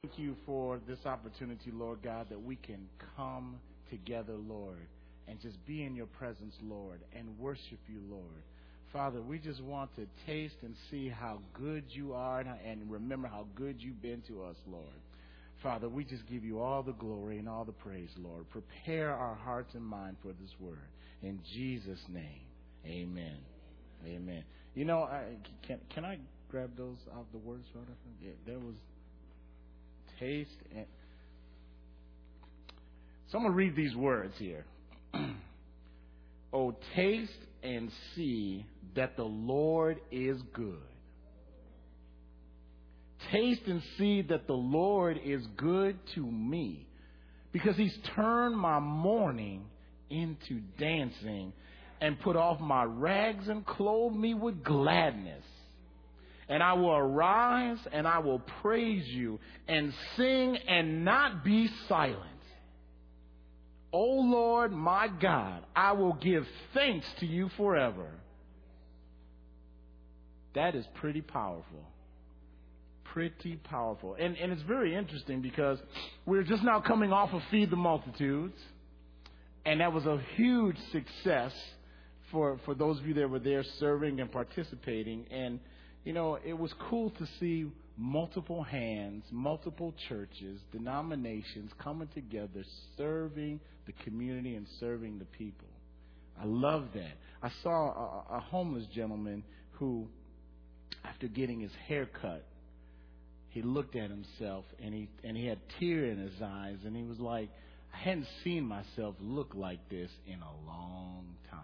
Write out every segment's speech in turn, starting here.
Thank you for this opportunity, Lord God, that we can come together, Lord, and just be in your presence, Lord, and worship you, Lord. Father, we just want to taste and see how good you are and remember how good you've been to us, Lord. Father, we just give you all the glory and all the praise, Lord. Prepare our hearts and mind for this word. In Jesus' name, amen. Amen. You know, can I grab those out the words? Yeah, there was taste and... So I'm going to read these words here. Oh, taste and see that the Lord is good. Taste and see that the Lord is good to me, because he's turned my mourning into dancing and put off my rags and clothed me with gladness. And I will arise and I will praise you and sing and not be silent. O Lord, my God, I will give thanks to you forever. That is pretty powerful. Pretty powerful. And it's very interesting because we're just now coming off of Feed the Multitudes. And that was a huge success for those of you that were there serving and participating. And, you know, it was cool to see multiple hands, multiple churches, denominations coming together, serving the community and serving the people. I love that. I saw a homeless gentleman who, after getting his hair cut, he looked at himself and he had tear in his eyes, and he was like, I hadn't seen myself look like this in a long time.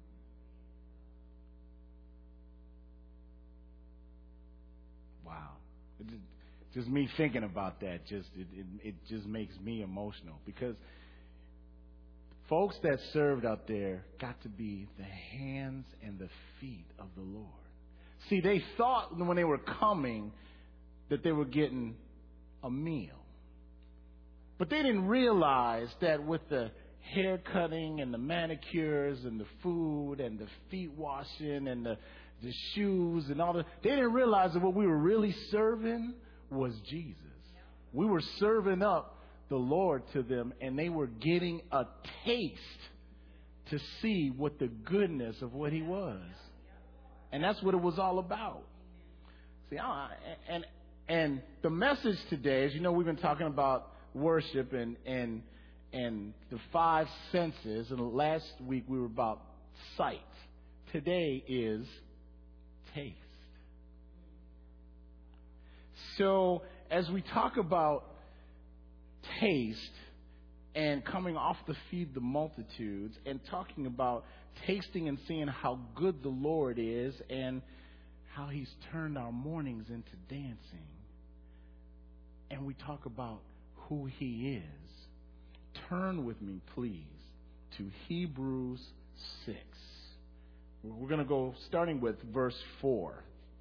Wow. Just me thinking about that, it just makes me emotional, because folks that served out there got to be the hands and the feet of the Lord. See, they thought when they were coming that they were getting a meal. But they didn't realize that with the hair cutting and the manicures and the food and the feet washing and the shoes and all that, they didn't realize that what we were really serving was Jesus. We were serving up the Lord to them, and they were getting a taste to see what the goodness of what he was. And that's what it was all about. See, and the message today, as you know, we've been talking about worship and the five senses, and last week we were about sight. Today is taste. So as we talk about taste and coming off the Feed the Multitudes and talking about tasting and seeing how good the Lord is and how he's turned our mornings into dancing, and we talk about who he is, turn with me, please, to Hebrews 6. We're going to go starting with verse 4.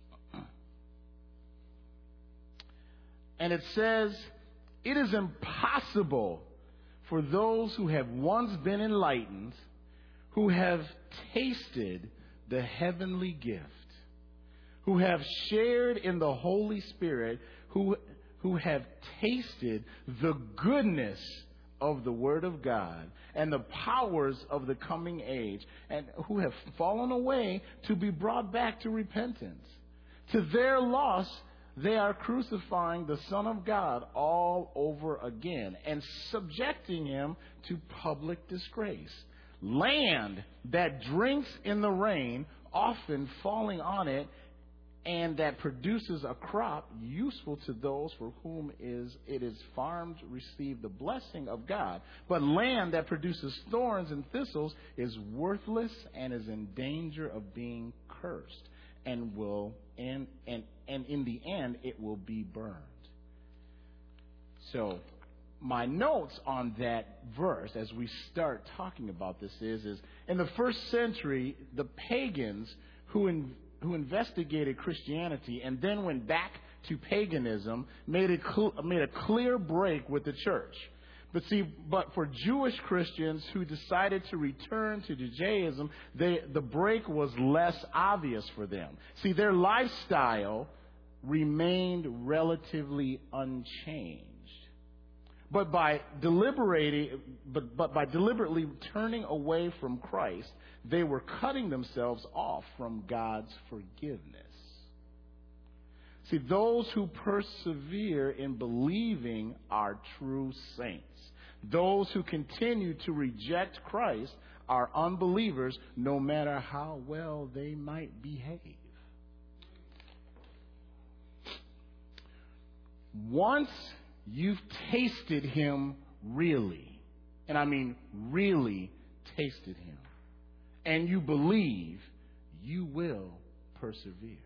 And it says, it is impossible for those who have once been enlightened, who have tasted the heavenly gift, who have shared in the Holy Spirit, who have tasted the goodness of the Word of God and the powers of the coming age, and who have fallen away to be brought back to repentance. To their loss, they are crucifying the Son of God all over again and subjecting him to public disgrace. Land that drinks in the rain, often falling on it, and that produces a crop useful to those for whom it is farmed, receive the blessing of God. But land that produces thorns and thistles is worthless and is in danger of being cursed, and in the end it will be burned. So my notes on that verse as we start talking about this is in the first century, the pagans who investigated Christianity and then went back to paganism made a clear break with the church. But for Jewish Christians who decided to return to Judaism, the break was less obvious for them. See, their lifestyle remained relatively unchanged. But by deliberately turning away from Christ, they were cutting themselves off from God's forgiveness. See, those who persevere in believing are true saints. Those who continue to reject Christ are unbelievers, no matter how well they might behave. Once you've tasted Him really, and I mean really tasted Him, and you believe, you will persevere.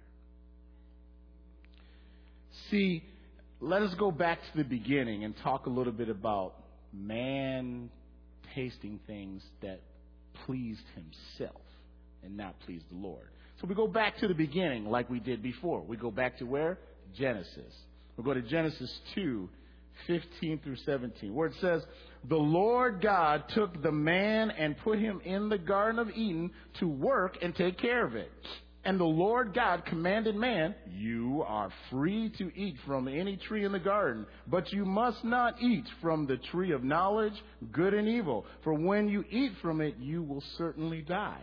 See, let us go back to the beginning and talk a little bit about man tasting things that pleased himself and not pleased the Lord. So we go back to the beginning like we did before. We go back to where? Genesis. We'll go to Genesis 2:15 through 17, where it says, "The Lord God took the man and put him in the Garden of Eden to work and take care of it. And the Lord God commanded man, 'You are free to eat from any tree in the garden, but you must not eat from the tree of knowledge, good and evil, for when you eat from it, you will certainly die.'"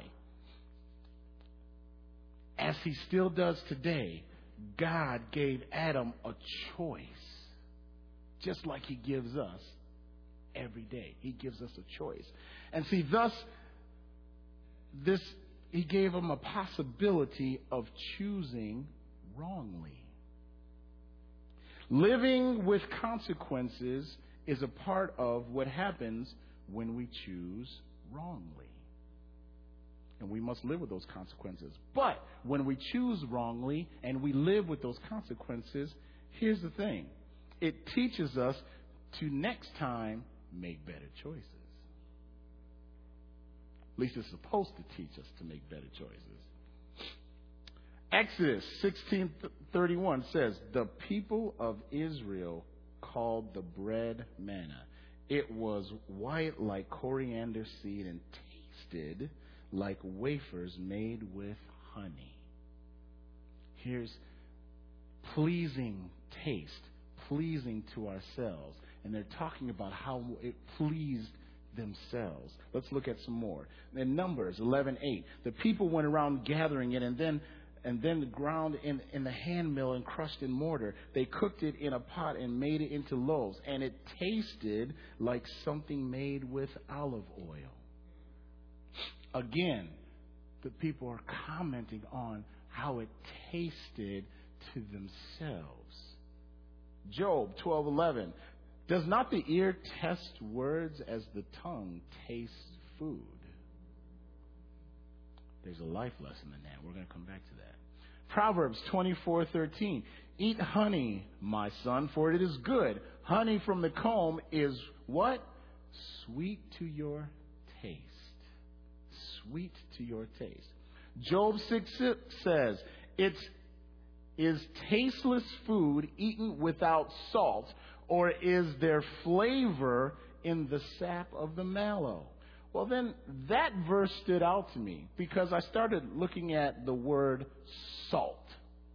As He still does today, God gave Adam a choice, just like He gives us every day. He gives us a choice. And see, thus, He gave him a possibility of choosing wrongly. Living with consequences is a part of what happens when we choose wrongly. And we must live with those consequences. But when we choose wrongly and we live with those consequences, here's the thing. It teaches us to next time make better choices. At least it's supposed to teach us to make better choices. Exodus 16:31 says, "The people of Israel called the bread manna. It was white like coriander seed and tasted like wafers made with honey." Here's pleasing taste, pleasing to ourselves. And they're talking about how it pleased themselves. Let's look at some more. In Numbers 11:8, the people went around gathering it and then ground in the hand mill and crushed in mortar. They cooked it in a pot and made it into loaves, and it tasted like something made with olive oil. Again, the people are commenting on how it tasted to themselves. Job 12:11. "Does not the ear test words as the tongue tastes food?" There's a life lesson in that. We're going to come back to that. Proverbs 24:13. "Eat honey, my son, for it is good. Honey from the comb is" what? "Sweet to your taste." Sweet to your taste. Job 6:6 says, "Is tasteless food eaten without salt, or is there flavor in the sap of the mallow?" Well, then that verse stood out to me because I started looking at the word salt.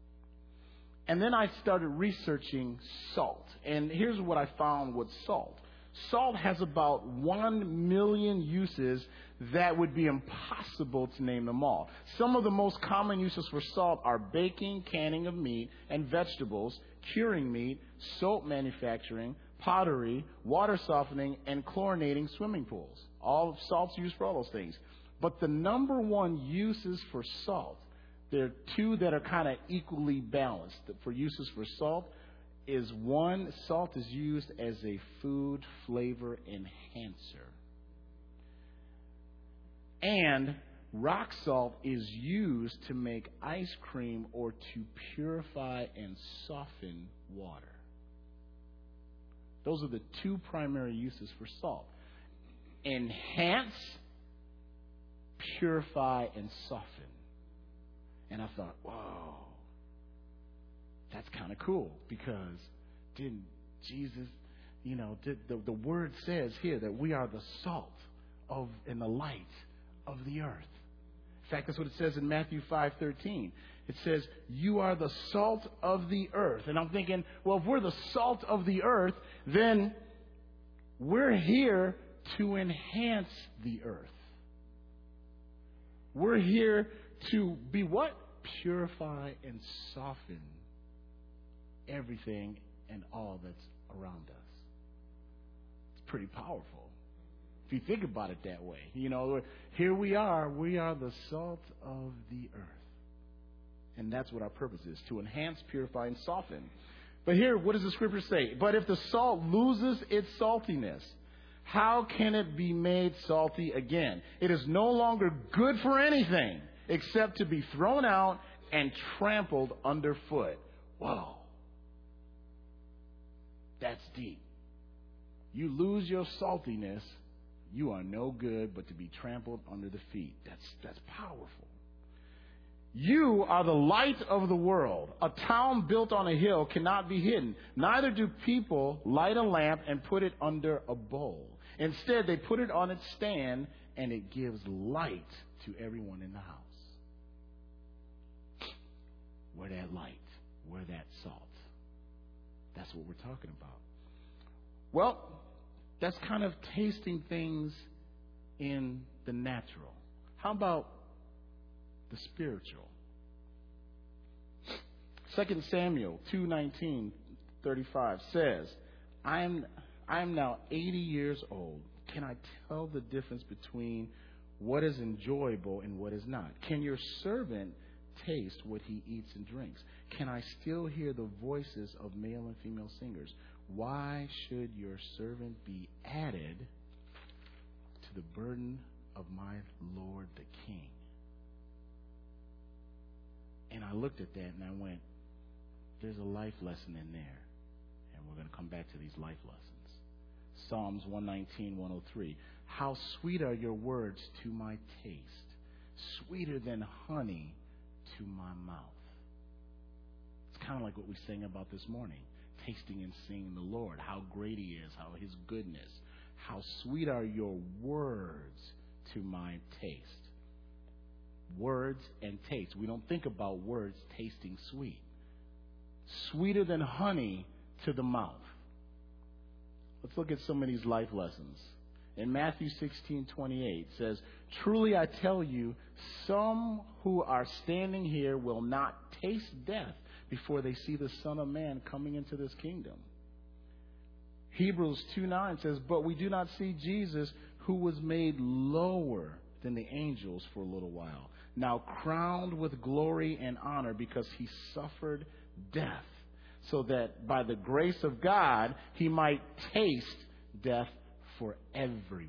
And then I started researching salt. And here's what I found with salt. Salt has about 1 million uses that would be impossible to name them all. Some of the most common uses for salt are baking, canning of meat and vegetables, curing meat, soap manufacturing, pottery, water softening, and chlorinating swimming pools. All salt's used for all those things. But the number one uses for salt, there are two that are kind of equally balanced for uses for salt. Is one, salt is used as a food flavor enhancer. And rock salt is used to make ice cream or to purify and soften water. Those are the two primary uses for salt. Enhance, purify, and soften. And I thought, whoa, that's kind of cool, because didn't Jesus, the word says here that we are the salt and the light of the earth. In fact, that's what it says in Matthew 5:13. It says, you are the salt of the earth. And I'm thinking, well, if we're the salt of the earth, then we're here to enhance the earth. We're here to be what? Purify and soften everything and all that's around us. It's pretty powerful if you think about it that way. You know, here we are the salt of the earth. And that's what our purpose is, to enhance, purify, and soften. But here, what does the scripture say? But if the salt loses its saltiness, how can it be made salty again? It is no longer good for anything except to be thrown out and trampled underfoot. Whoa. That's deep. You lose your saltiness, you are no good but to be trampled under the feet. That's powerful. You are the light of the world. A town built on a hill cannot be hidden. Neither do people light a lamp and put it under a bowl. Instead, they put it on its stand, and it gives light to everyone in the house. We're that light. We're that salt. That's what we're talking about. Well, that's kind of tasting things in the natural. How about the spiritual? 2 Samuel 2:19-35 says, I am now 80 years old. Can I tell the difference between what is enjoyable and what is not? Can your servant taste what he eats and drinks? Can I still hear the voices of male and female singers? Why should your servant be added to the burden of my Lord the King? And I looked at that and I went, there's a life lesson in there. And we're going to come back to these life lessons. Psalms 119:103. How sweet are your words to my taste, sweeter than honey to my mouth. It's kind of like what we sang about this morning, tasting and seeing the Lord, how great he is, how his goodness, how sweet are your words to my taste. Words and taste. We don't think about words tasting sweet. Sweeter than honey to the mouth. Let's look at some of these life lessons. In Matthew 16:28 says, truly I tell you, some who are standing here will not taste death before they see the Son of Man coming into this kingdom. Hebrews 2:9 says, but we do not see Jesus, who was made lower than the angels for a little while, now crowned with glory and honor because he suffered death, so that by the grace of God he might taste death for everyone.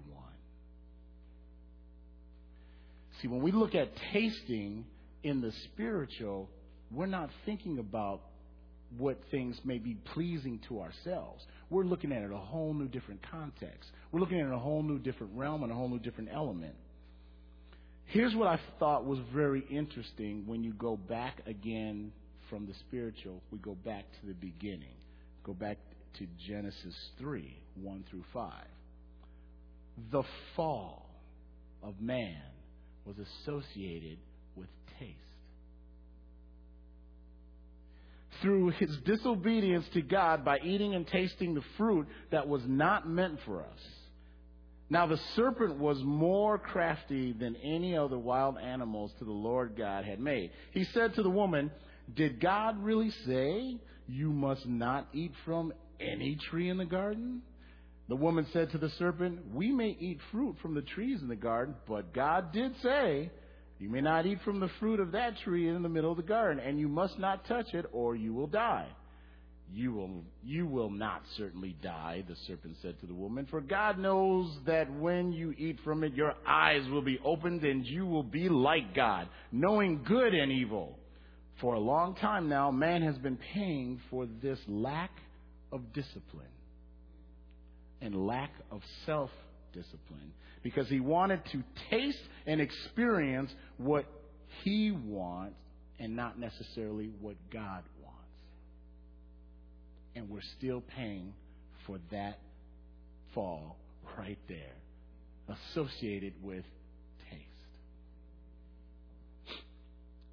See, when we look at tasting in the spiritual, we're not thinking about what things may be pleasing to ourselves. We're looking at it in a whole new different context. We're looking at it in a whole new different realm and a whole new different element. Here's what I thought was very interesting when you go back again from the spiritual. We go back to the beginning. Go back to Genesis 3:1-5. The fall of man was associated with taste. Through his disobedience to God by eating and tasting the fruit that was not meant for us. Now the serpent was more crafty than any other wild animals to the Lord God had made. He said to the woman, did God really say you must not eat from any tree in the garden? The woman said to the serpent, we may eat fruit from the trees in the garden, but God did say, you may not eat from the fruit of that tree in the middle of the garden, and you must not touch it, or you will die. You will not certainly die, the serpent said to the woman, for God knows that when you eat from it, your eyes will be opened, and you will be like God, knowing good and evil. For a long time now, man has been paying for this lack of discipline and lack of self-discipline because he wanted to taste and experience what he wants and not necessarily what God wants. And we're still paying for that fall right there, associated with taste.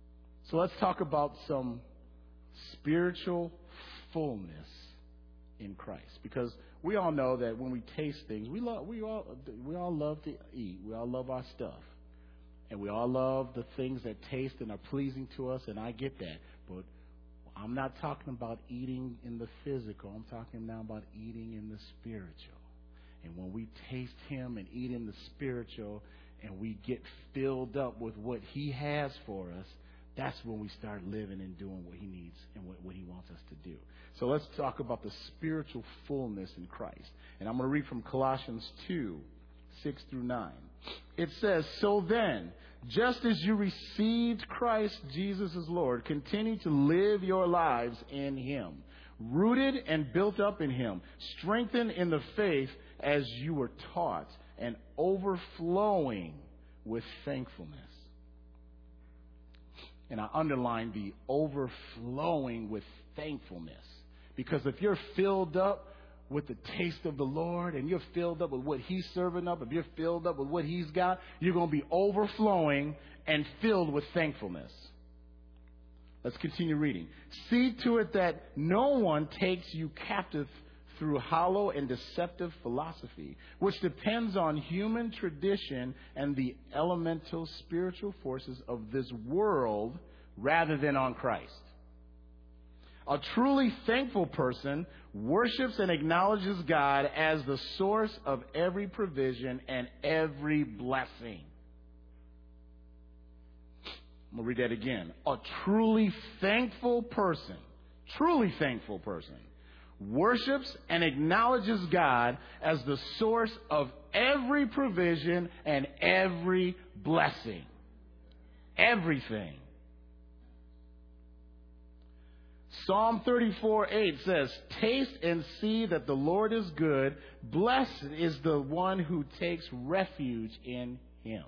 So let's talk about some spiritual fullness in Christ, because we all know that when we taste things, we all love to eat. We all love our stuff, and we all love the things that taste and are pleasing to us. And I get that, but I'm not talking about eating in the physical. I'm talking now about eating in the spiritual. And when we taste Him and eat in the spiritual, and we get filled up with what He has for us, that's when we start living and doing what He needs and what He wants us to do. So let's talk about the spiritual fullness in Christ. And I'm going to read from Colossians 2:6-9. It says, "So then, just as you received Christ Jesus as Lord, continue to live your lives in Him, rooted and built up in Him, strengthened in the faith as you were taught, and overflowing with thankfulness." And I underline the overflowing with thankfulness. Because if you're filled up with the taste of the Lord, and you're filled up with what He's serving up, if you're filled up with what He's got, you're going to be overflowing and filled with thankfulness. Let's continue reading. "See to it that no one takes you captive through hollow and deceptive philosophy, which depends on human tradition and the elemental spiritual forces of this world rather than on Christ. A truly thankful person worships and acknowledges God as the source of every provision and every blessing." I'm going to read that again. A truly thankful person worships and acknowledges God as the source of every provision and every blessing. Everything. Psalm 34:8 says, "Taste and see that the Lord is good. Blessed is the one who takes refuge in Him."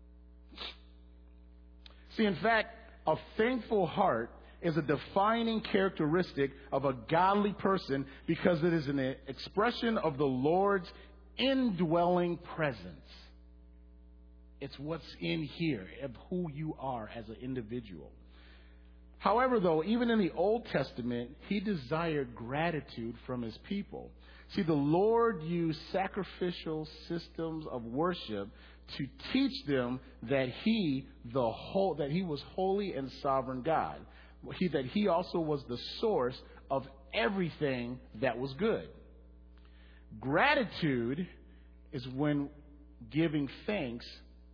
See, in fact, a thankful heart is a defining characteristic of a godly person, because it is an expression of the Lord's indwelling presence. It's what's in here of who you are as an individual. However, though, even in the Old Testament, He desired gratitude from His people. See, the Lord used sacrificial systems of worship to teach them that He was holy and sovereign God. That He also was the source of everything that was good. Gratitude is when giving thanks.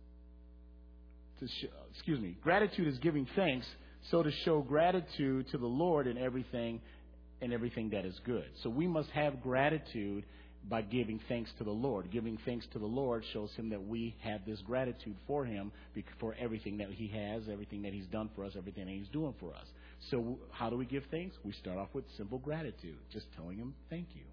Gratitude is giving thanks. So to show gratitude to the Lord in everything that is good. So we must have gratitude by giving thanks to the Lord. Giving thanks to the Lord shows Him that we have this gratitude for Him, for everything that He has, everything that He's done for us, everything that He's doing for us. So how do we give thanks? We start off with simple gratitude, just telling Him thank you.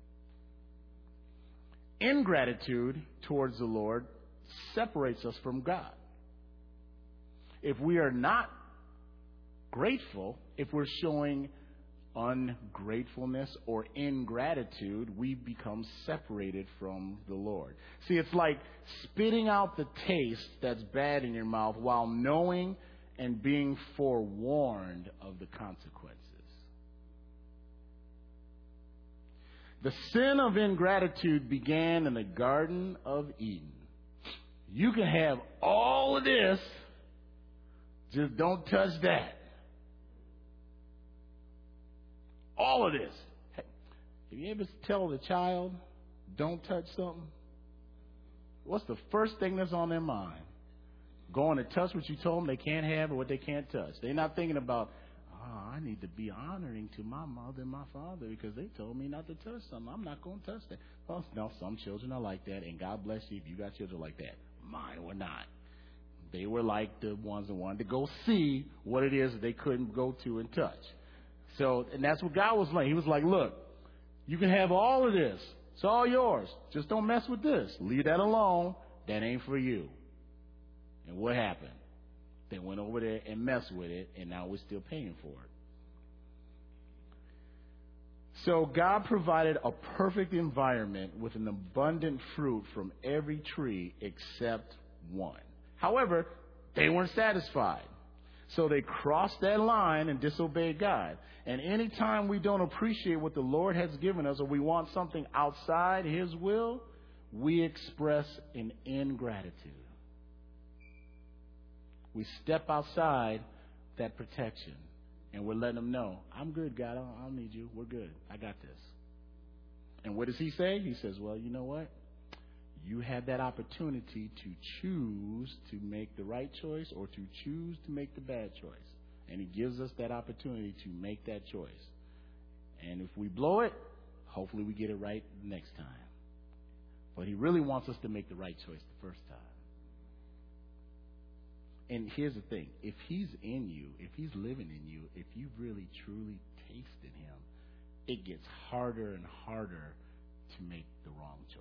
Ingratitude towards the Lord separates us from God. If we are not grateful, if we're showing ungratefulness or ingratitude, we become separated from the Lord. See, it's like spitting out the taste that's bad in your mouth while knowing and being forewarned of the consequences. The sin of ingratitude began in the Garden of Eden. You can have all of this, just don't touch that. All of this. Have you ever tell the child, don't touch something? What's the first thing that's on their mind? Going to touch what you told them they can't have or what they can't touch. They're not thinking about, I need to be honoring to my mother and my father because they told me not to touch something. I'm not going to touch that. Well, no, some children are like that, and God bless you if you got children like that. Mine were not. They were like the ones that wanted to go see what it is that they couldn't go to and touch. So, and that's what God was like. He was like, look, you can have all of this. It's all yours. Just don't mess with this. Leave that alone. That ain't for you. And what happened? They went over there and messed with it, and now we're still paying for it. So God provided a perfect environment with an abundant fruit from every tree except one. However, they weren't satisfied. So they crossed that line and disobeyed God. And anytime we don't appreciate what the Lord has given us, or we want something outside His will, we express an ingratitude. We step outside that protection, and we're letting Him know, I'm good, God. I don't need you. We're good. I got this. And what does He say? He says, well, you know what? You had that opportunity to choose to make the right choice or to choose to make the bad choice. And He gives us that opportunity to make that choice. And if we blow it, hopefully we get it right next time. But He really wants us to make the right choice the first time. And here's the thing. If He's in you, if He's living in you, if you've really truly tasted Him, it gets harder and harder to make the wrong choice.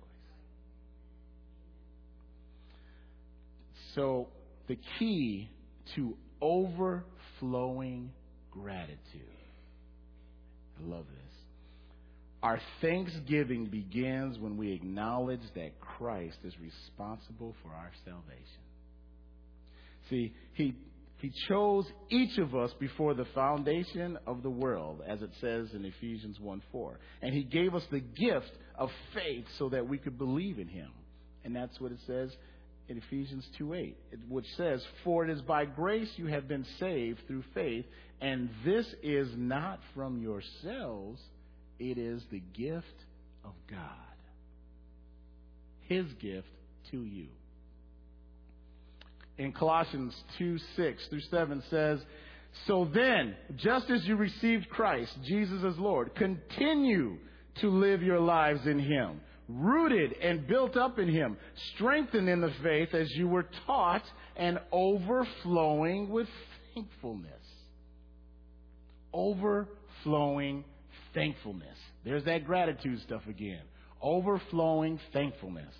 So the key to overflowing gratitude. I love this. Our thanksgiving begins when we acknowledge that Christ is responsible for our salvation. See, He chose each of us before the foundation of the world, as it says in Ephesians 1:4. And He gave us the gift of faith so that we could believe in Him. And that's what it says in Ephesians 2:8, which says, for it is by grace you have been saved through faith, and this is not from yourselves, it is the gift of God. His gift to you. In Colossians 2:6-7 says, so then, just as you received Christ, Jesus as Lord, continue to live your lives in Him, rooted and built up in Him, strengthened in the faith as you were taught, and overflowing with thankfulness. Overflowing thankfulness. There's that gratitude stuff again. Overflowing thankfulness.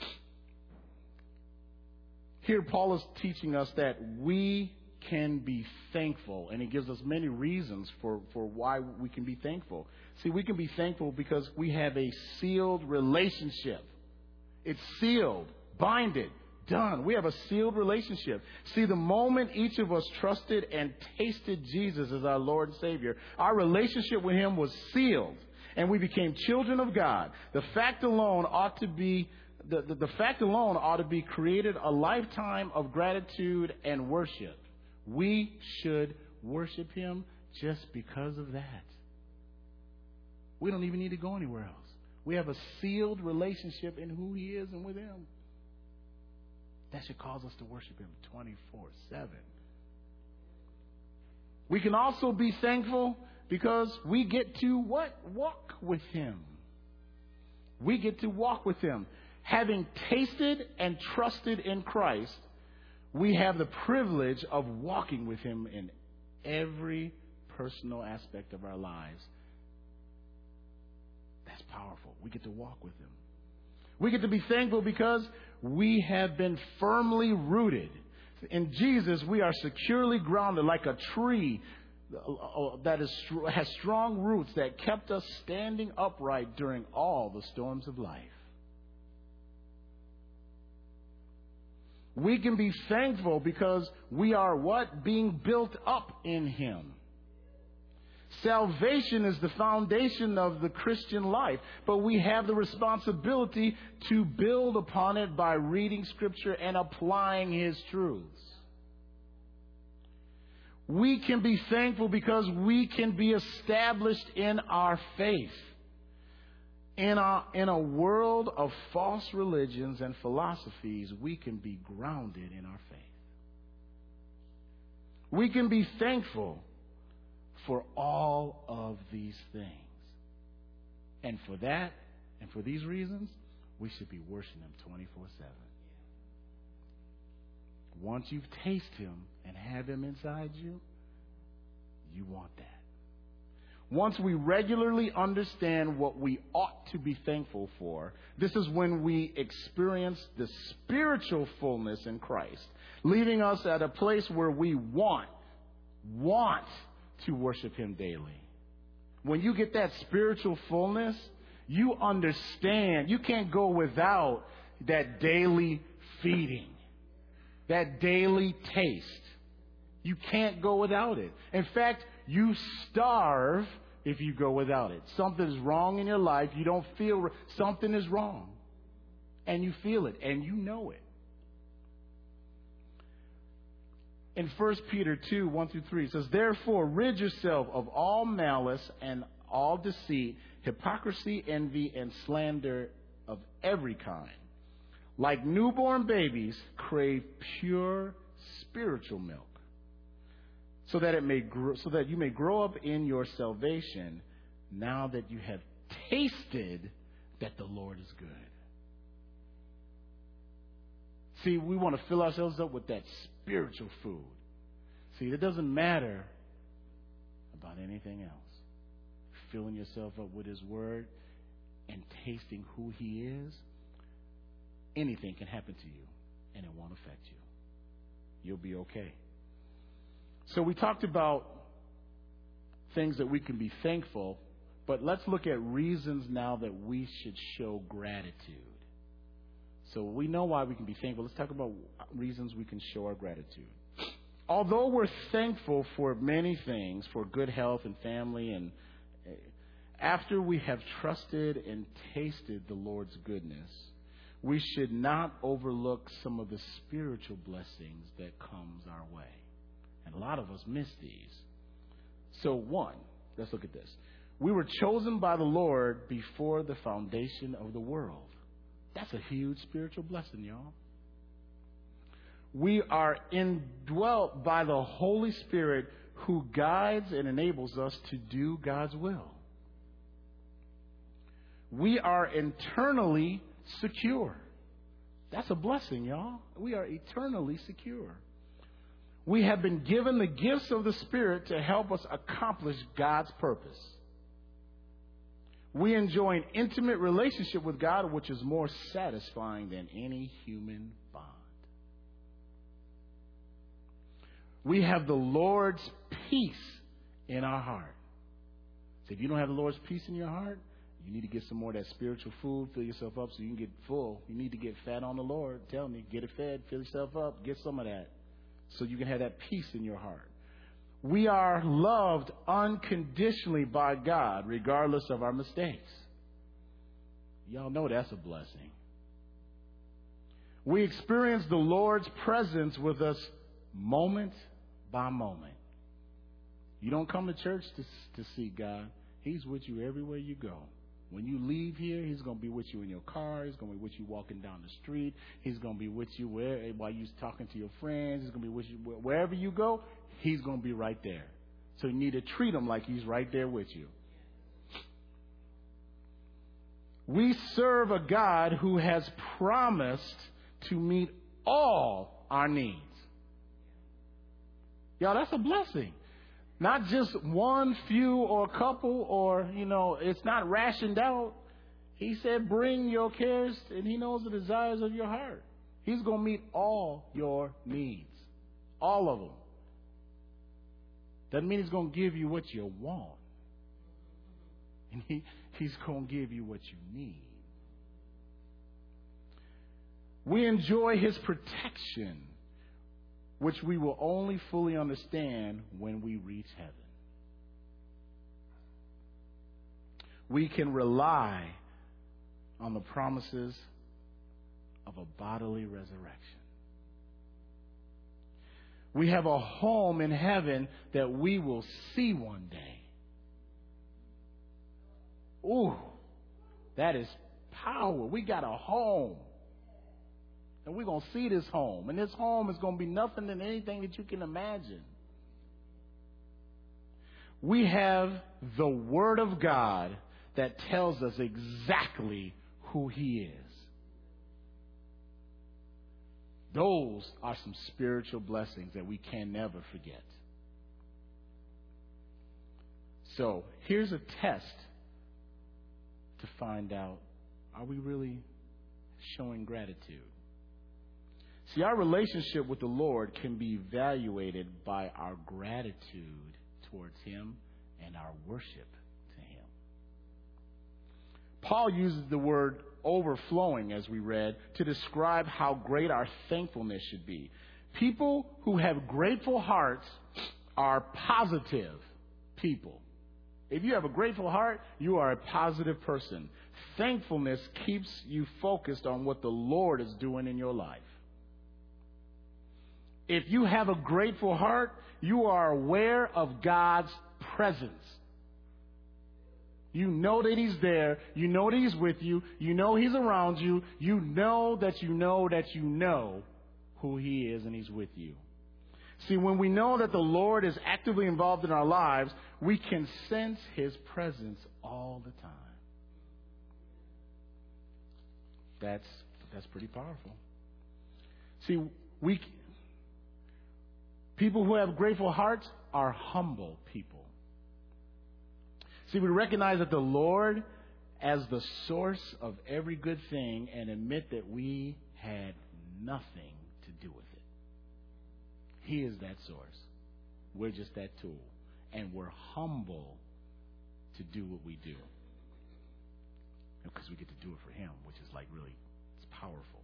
Here, Paul is teaching us that we can be thankful, and he gives us many reasons for why we can be thankful. See, we can be thankful because we have a sealed relationship. It's sealed, binded, done. We have a sealed relationship. See, the moment each of us trusted and tasted Jesus as our Lord and Savior, our relationship with Him was sealed, and we became children of God. The fact alone ought to be created a lifetime of gratitude and worship. We should worship Him just because of that. We don't even need to go anywhere else. We have a sealed relationship in who He is and with Him. That should cause us to worship Him 24/7. We can also be thankful because we get to what? Walk with Him. We get to walk with Him. Having tasted and trusted in Christ, we have the privilege of walking with Him in every personal aspect of our lives. That's powerful. We get to walk with Him. We get to be thankful because we have been firmly rooted. In Jesus, we are securely grounded like a tree that has strong roots that kept us standing upright during all the storms of life. We can be thankful because we are what? Being built up in Him. Salvation is the foundation of the Christian life, but we have the responsibility to build upon it by reading Scripture and applying His truths. We can be thankful because we can be established in our faith. In a world of false religions and philosophies, we can be grounded in our faith. We can be thankful for all of these things. And for that, and for these reasons, we should be worshiping Him 24/7. Once you've tasted Him and have Him inside you, you want that. Once we regularly understand what we ought to be thankful for, this is when we experience the spiritual fullness in Christ, leaving us at a place where we want to worship Him daily. When you get that spiritual fullness, you understand you can't go without that daily feeding, that daily taste. You can't go without it. In fact, you starve if you go without it. Something's wrong in your life. You don't feel something is wrong. And you feel it, and you know it. In 1 Peter 2, 1 through 3, it says, "Therefore, rid yourself of all malice and all deceit, hypocrisy, envy, and slander of every kind. Like newborn babies, crave pure spiritual milk, so that you may grow up in your salvation, now that you have tasted that the Lord is good." See, we want to fill ourselves up with that spiritual food. See, it doesn't matter about anything else. Filling yourself up with His Word and tasting who He is, anything can happen to you, and it won't affect you. You'll be okay. So we talked about things that we can be thankful, but let's look at reasons now that we should show gratitude. So we know why we can be thankful. Let's talk about reasons we can show our gratitude. Although we're thankful for many things, for good health and family, and after we have trusted and tasted the Lord's goodness, we should not overlook some of the spiritual blessings that comes our way. And a lot of us miss these. So one, let's look at this. We were chosen by the Lord before the foundation of the world. That's a huge spiritual blessing, y'all. We are indwelt by the Holy Spirit who guides and enables us to do God's will. We are internally secure. That's a blessing, y'all. We are eternally secure. We have been given the gifts of the Spirit to help us accomplish God's purpose. We enjoy an intimate relationship with God, which is more satisfying than any human bond. We have the Lord's peace in our heart. So if you don't have the Lord's peace in your heart, you need to get some more of that spiritual food, fill yourself up so you can get full. You need to get fat on the Lord. Tell me, get it fed, fill yourself up, get some of that so you can have that peace in your heart. We are loved unconditionally by God, regardless of our mistakes. Y'all know that's a blessing. We experience the Lord's presence with us moment by moment. You don't come to church to see God. He's with you everywhere you go. When you leave here, He's going to be with you in your car. He's going to be with you walking down the street. He's going to be with you while you're talking to your friends. He's going to be with you wherever you go. He's going to be right there. So you need to treat Him like He's right there with you. We serve a God who has promised to meet all our needs. Y'all, that's a blessing. Not just one, few, or a couple, or, it's not rationed out. He said, bring your cares, and He knows the desires of your heart. He's going to meet all your needs. All of them. Doesn't mean He's going to give you what you want. And He's going to give you what you need. We enjoy His protection, which we will only fully understand when we reach heaven. We can rely on the promises of a bodily resurrection. We have a home in heaven that we will see one day. Ooh, that is power. We got a home. And we're going to see this home. And this home is going to be nothing than anything that you can imagine. We have the Word of God that tells us exactly who He is. Those are some spiritual blessings that we can never forget. So here's a test to find out, are we really showing gratitude? See, our relationship with the Lord can be evaluated by our gratitude towards Him and our worship to Him. Paul uses the word overflowing, as we read, to describe how great our thankfulness should be. People who have grateful hearts are positive people. If you have a grateful heart, you are a positive person. Thankfulness keeps you focused on what the Lord is doing in your life. If you have a grateful heart, you are aware of God's presence. You know that He's there. You know that He's with you. You know He's around you. You know that you know that you know who He is and He's with you. See, when we know that the Lord is actively involved in our lives, we can sense His presence all the time. That's pretty powerful. See, people who have grateful hearts are humble people. See, we recognize that the Lord as the source of every good thing and admit that we had nothing to do with it. He is that source. We're just that tool. And we're humble to do what we do. Because we get to do it for Him, which is like really, it's powerful.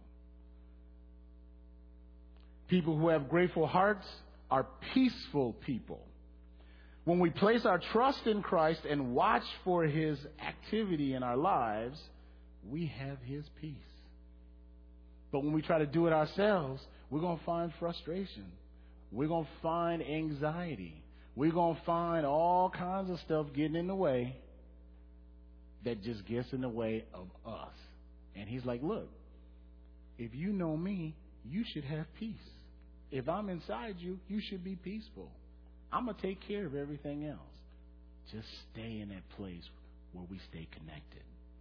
People who have grateful hearts are peaceful people. When we place our trust in Christ and watch for His activity in our lives, we have His peace. But when we try to do it ourselves, we're going to find frustration. We're going to find anxiety. We're going to find all kinds of stuff getting in the way that just gets in the way of us. And He's like, look, if you know me, you should have peace. If I'm inside you, you should be peaceful. I'm going to take care of everything else. Just stay in that place where we stay connected.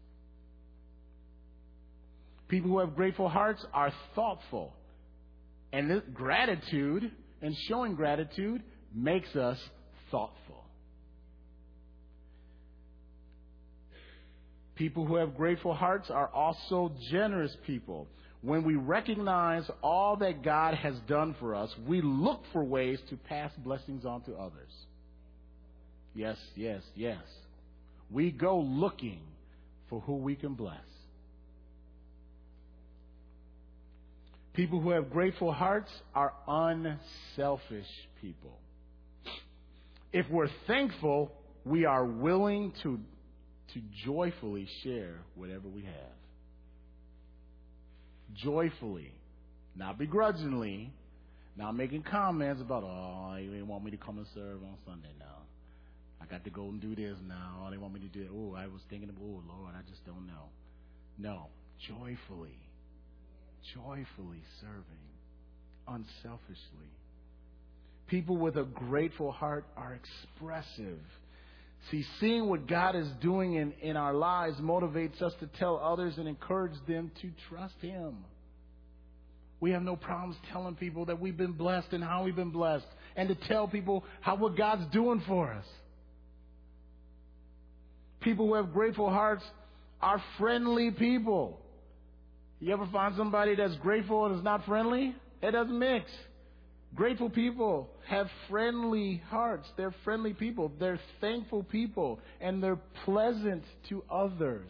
People who have grateful hearts are thoughtful. And this gratitude and showing gratitude makes us thoughtful. People who have grateful hearts are also generous people. When we recognize all that God has done for us, we look for ways to pass blessings on to others. Yes, yes, yes. We go looking for who we can bless. People who have grateful hearts are unselfish people. If we're thankful, we are willing to joyfully share whatever we have. Joyfully, not begrudgingly, not making comments about, oh, they want me to come and serve on Sunday now. I got to go and do this now. They want me to do it. Oh, I was thinking of, oh, Lord, I just don't know. No, joyfully serving, unselfishly. People with a grateful heart are expressive. See, seeing what God is doing in our lives motivates us to tell others and encourage them to trust Him. We have no problems telling people that we've been blessed and how we've been blessed, and to tell people what God's doing for us. People who have grateful hearts are friendly people. You ever find somebody that's grateful and is not friendly? It doesn't mix. Grateful people have friendly hearts. They're friendly people. They're thankful people. And they're pleasant to others.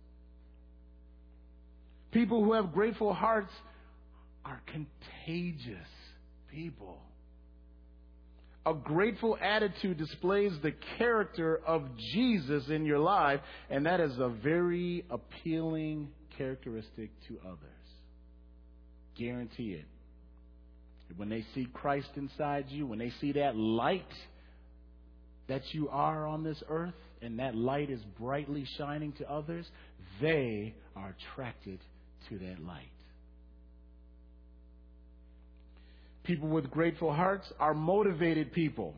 People who have grateful hearts are contagious people. A grateful attitude displays the character of Jesus in your life, and that is a very appealing characteristic to others. Guarantee it. When they see Christ inside you, when they see that light that you are on this earth, and that light is brightly shining to others, they are attracted to that light. People with grateful hearts are motivated people.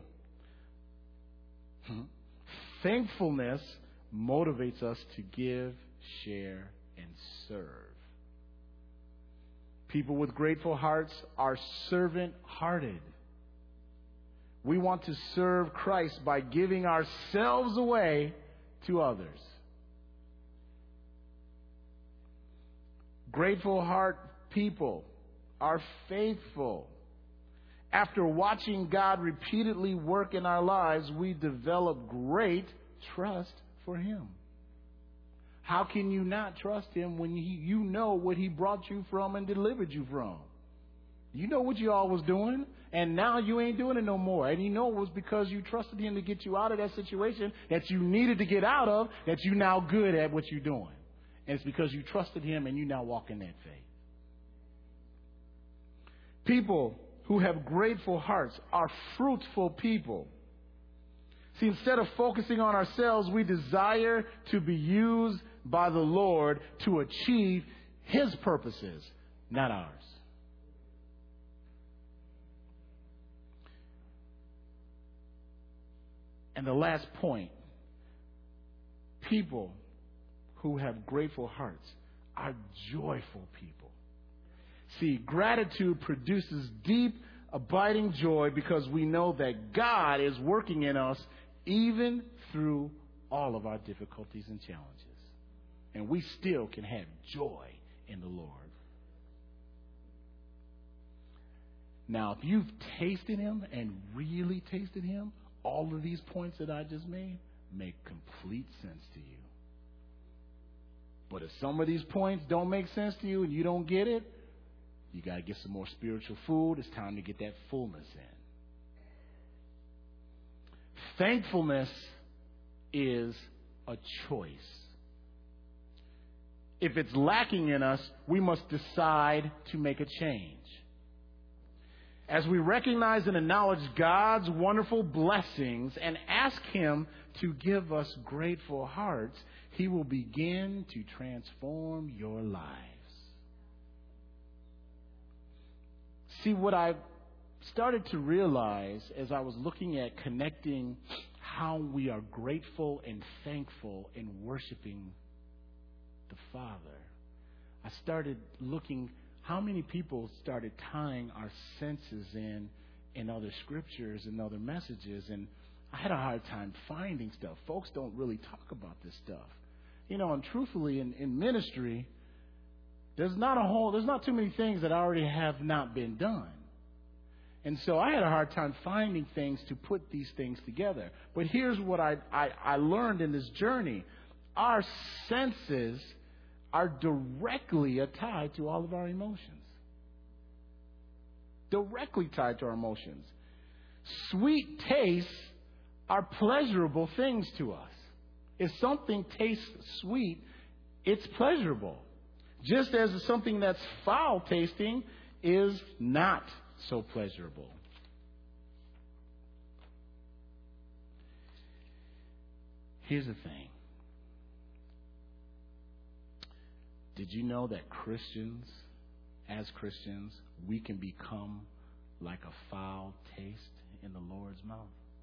Thankfulness motivates us to give, share, and serve. People with grateful hearts are servant-hearted. We want to serve Christ by giving ourselves away to others. Grateful heart people are faithful. After watching God repeatedly work in our lives, we develop great trust for Him. How can you not trust Him when you know what He brought you from and delivered you from? You know what you all was doing, and now you ain't doing it no more. And you know it was because you trusted him to get you out of that situation that you needed to get out of, that you now good at what you're doing. And it's because you trusted him and you now walk in that faith. People who have grateful hearts are fruitful people. See, instead of focusing on ourselves, we desire to be used by the Lord to achieve his purposes, not ours. And the last point, people who have grateful hearts are joyful people. See, gratitude produces deep, abiding joy because we know that God is working in us even through all of our difficulties and challenges. And we still can have joy in the Lord. Now, if you've tasted him and really tasted him, all of these points that I just made make complete sense to you. But if some of these points don't make sense to you and you don't get it, you got to get some more spiritual food. It's time to get that fullness in. Thankfulness is a choice. If it's lacking in us, we must decide to make a change. As we recognize and acknowledge God's wonderful blessings and ask him to give us grateful hearts, he will begin to transform your lives. See, what I started to realize as I was looking at connecting how we are grateful and thankful in worshiping the Father, I started looking how many people started tying our senses in other scriptures and other messages, and I had a hard time finding stuff. Folks don't really talk about this stuff. You know, and truthfully, in ministry, there's not too many things that already have not been done. And so I had a hard time finding things to put these things together. But here's what I learned in this journey. Our senses are directly tied to all of our emotions. Directly tied to our emotions. Sweet tastes are pleasurable things to us. If something tastes sweet, it's pleasurable. Just as something that's foul tasting is not so pleasurable. Here's the thing. Did you know that as Christians, we can become like a foul taste in the Lord's mouth?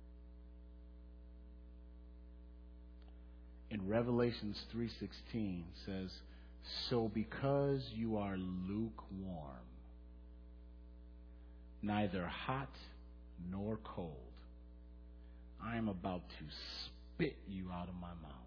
In Revelations 3:16 says, "So because you are lukewarm, neither hot nor cold, I am about to spit you out of my mouth."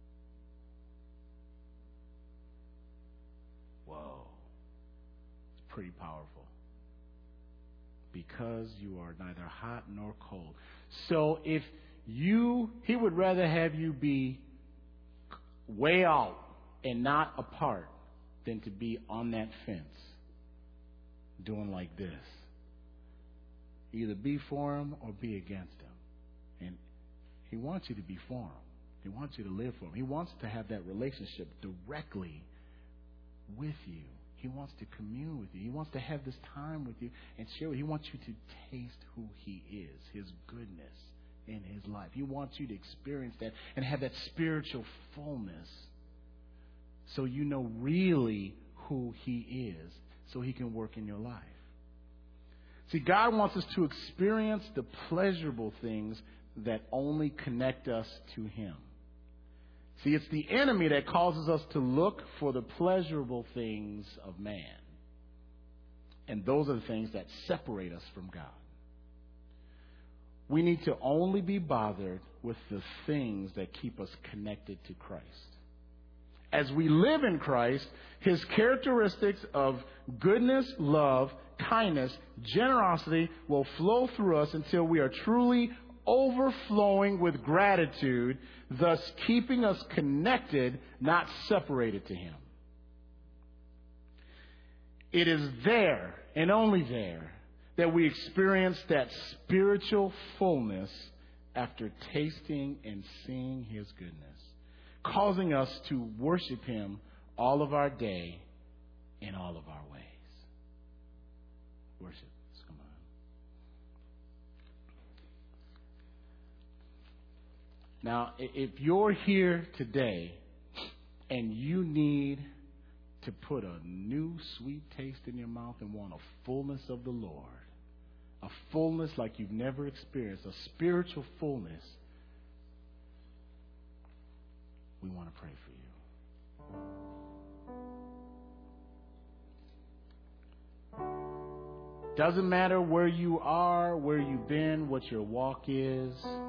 Whoa. It's pretty powerful. Because you are neither hot nor cold. So if he would rather have you be way out and not apart than to be on that fence doing like this. Either be for him or be against him. And he wants you to be for him. He wants you to live for him. He wants to have that relationship directly with you. He wants to commune with you. He wants to have this time with you and share with you. He wants you to taste who he is, his goodness in his life. He wants you to experience that and have that spiritual fullness so you know really who he is, so he can work in your life. See, God wants us to experience the pleasurable things that only connect us to him. See, it's the enemy that causes us to look for the pleasurable things of man. And those are the things that separate us from God. We need to only be bothered with the things that keep us connected to Christ. As we live in Christ, his characteristics of goodness, love, kindness, generosity will flow through us until we are truly overflowing with gratitude, thus keeping us connected, not separated to him. It is there and only there, that we experience that spiritual fullness after tasting and seeing His goodness, causing us to worship Him all of our day in all of our ways. Worship. Come on. Now, if you're here today and you need to put a new sweet taste in your mouth and want a fullness of the Lord, a fullness like you've never experienced, a spiritual fullness, we want to pray for you. Doesn't matter where you are, where you've been, what your walk is.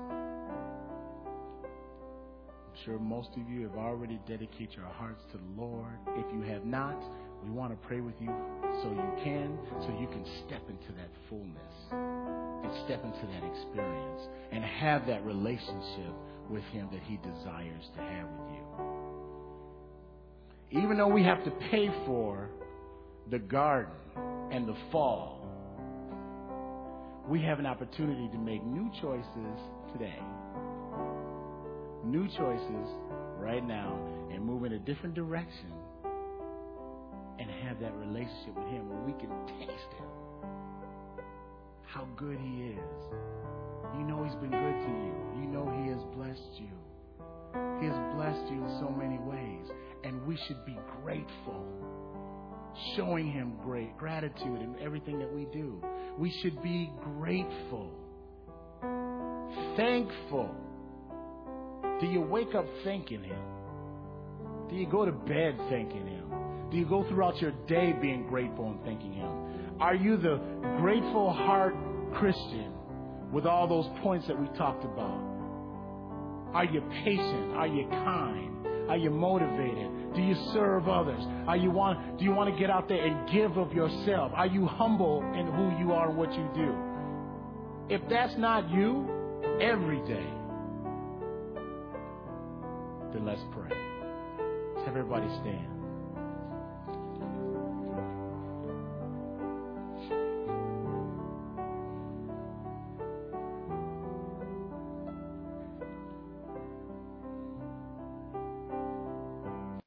I'm sure most of you have already dedicated your hearts to the Lord. If you have not, we want to pray with you so you can step into that fullness and step into that experience and have that relationship with Him that He desires to have with you. Even though we have to pay for the garden and the fall, we have an opportunity to make new choices today. New choices right now and move in a different direction and have that relationship with Him where we can taste Him. How good He is. You know He's been good to you. You know He has blessed you. He has blessed you in so many ways. And we should be grateful, showing Him great gratitude in everything that we do. We should be grateful, thankful. Do you wake up thanking Him? Do you go to bed thanking Him? Do you go throughout your day being grateful and thanking Him? Are you the grateful heart Christian with all those points that we talked about? Are you patient? Are you kind? Are you motivated? Do you serve others? Do you want to get out there and give of yourself? Are you humble in who you are and what you do? If that's not you every day, then let's pray. Let's have everybody stand.